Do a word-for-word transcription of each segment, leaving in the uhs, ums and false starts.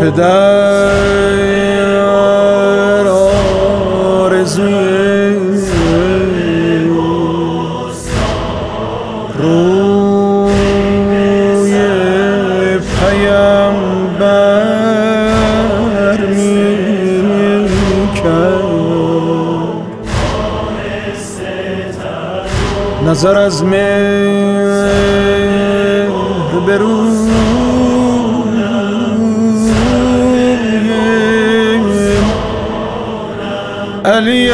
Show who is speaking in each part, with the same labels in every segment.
Speaker 1: که در آرزوی روی پیامبر می‌کرد نظر از مهر به روی علی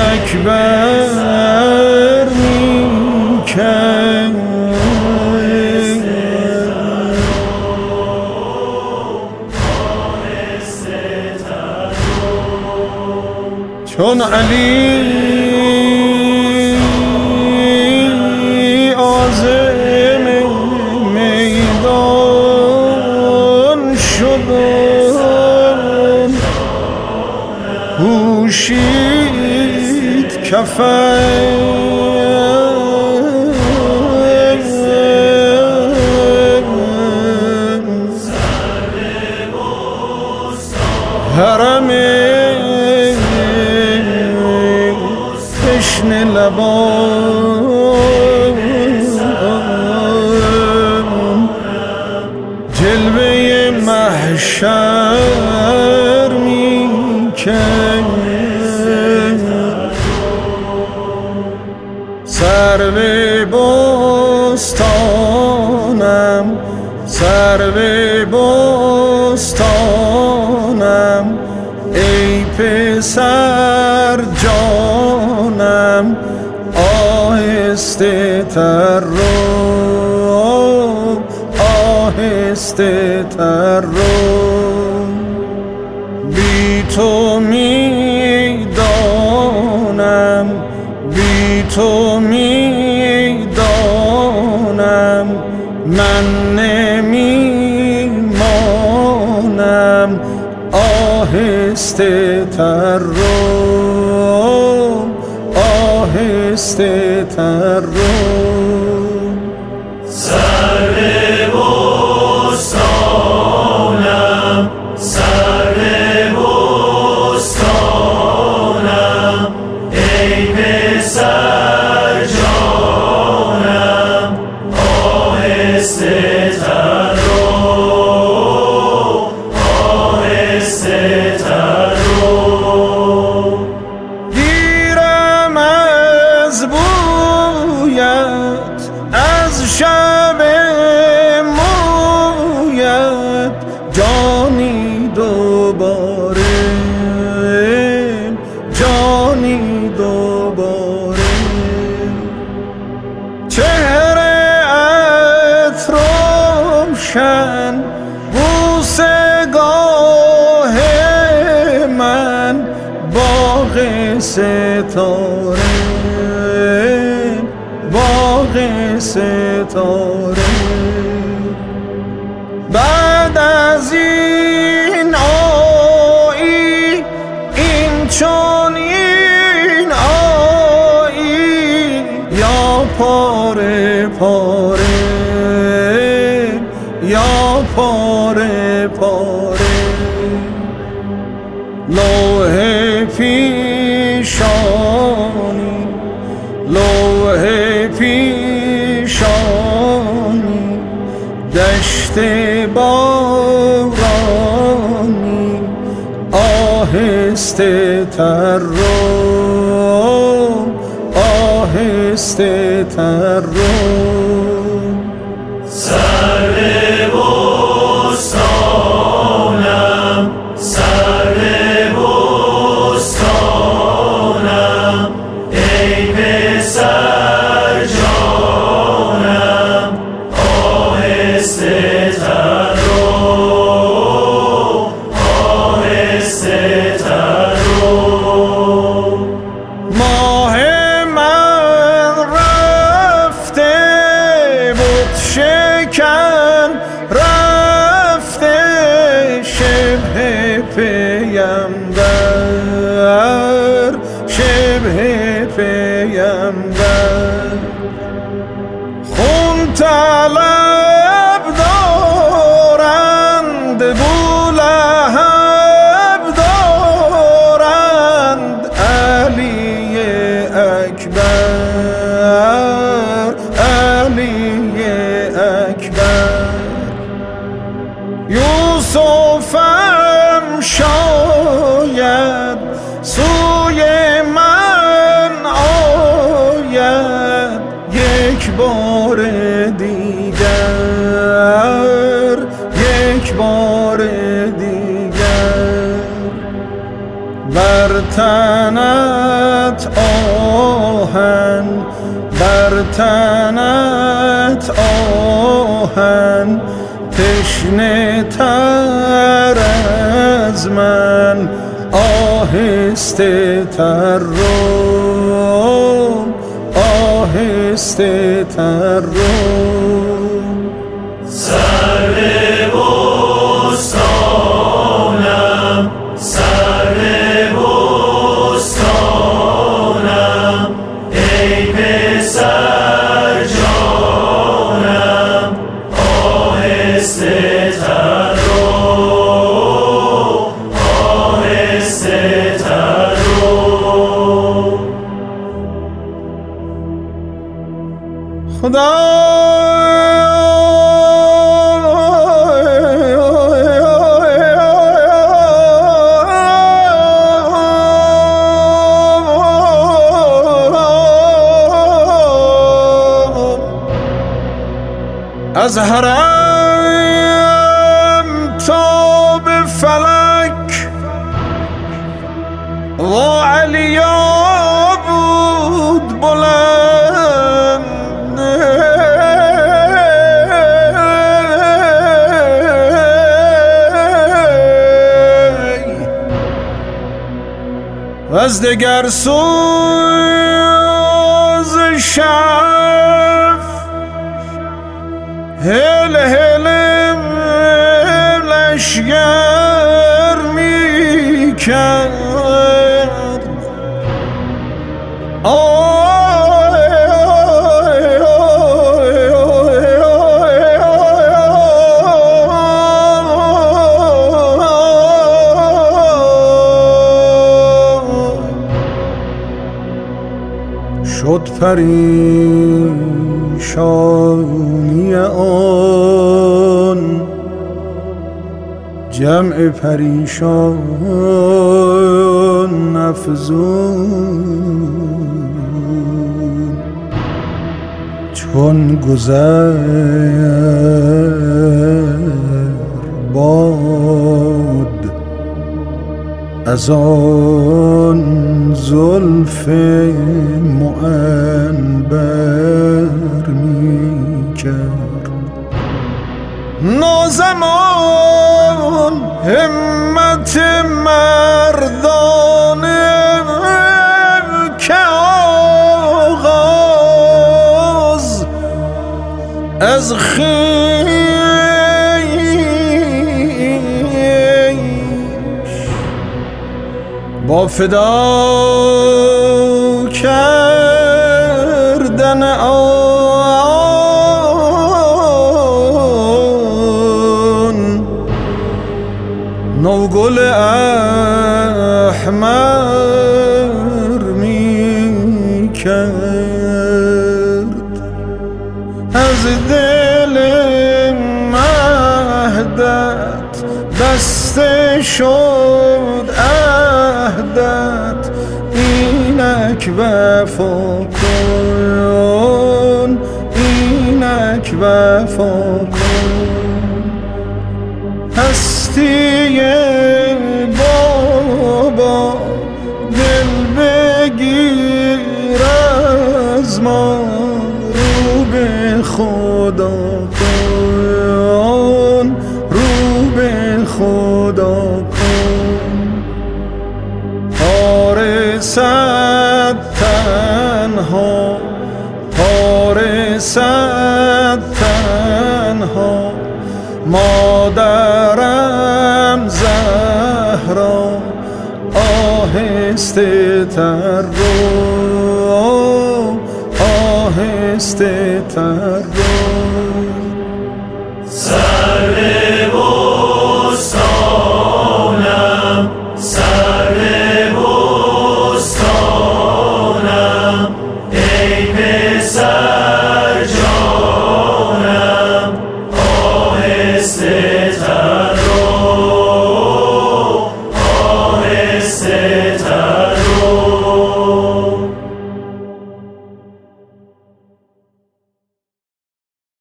Speaker 1: اکبر می‌کرد چون علی عازم میدان شد پوشید کفن حرم تشنه لبان جلوه محشر می‌کرد سرو بستانم سرو بستانم ای پسر جانم آهسته تر رو آهسته تر رو بی تو میدانم بی تو میدانم من نمیمانم آهسته تر رو آهسته تر رو
Speaker 2: سرو بستانم سرو بستانم ای پسر جانم آهسته تر رو آهسته تر رو
Speaker 1: گیرم از بویت از شب مویت جانی دوباره جانی دوباره چهره‌ات روشن بوسه گاه من باغ ستاره باغ ستاره بعد از این آیی این چنین آیی یا پاره پاره یا پاره پاره لوح پیشانی لوح پیشانی دشت بارانی آهسته تر رو آهسته تر رو
Speaker 2: سرو بستانم سرو بستانم ای پسر جانم آهسته تر رو آهسته تر رو
Speaker 1: ماه من رفته بت شکن رفته شبه پیامبر شبه پیامبر خون طلب دارند بولهب اکبر علی اکبر یوسفم شاید سوی من آید یک بار دیگر یک بار دیگر بر تنت آهن بر تنت آهن تشنه تر از من آهسته تر رو آهسته تر رو
Speaker 2: سر بستانم سر بستانم ای پسر جانم آهسته تر رو آهسته تر رو
Speaker 1: خدا از حرم تا به فلک و علیا بود بلند و از دگر سوز شف هل هل لشگر می کرد شد پریشانی آن جمع پریشان افزون چون گذر باد از آن زلف معنبر می کرد نازمان همت مردانه که آغاز از خویش با فدا کردن آن نوگل احمر می کرد از دل مهدت بسته شد عهدت اینک وفا کن اینک وفا کن هستی بابا دل بگیر از ما رو به خدا کن رو به خدا کن پارسد تنها پارسد تنها مادرم زهرا آهسته تر رو آهسته تر رو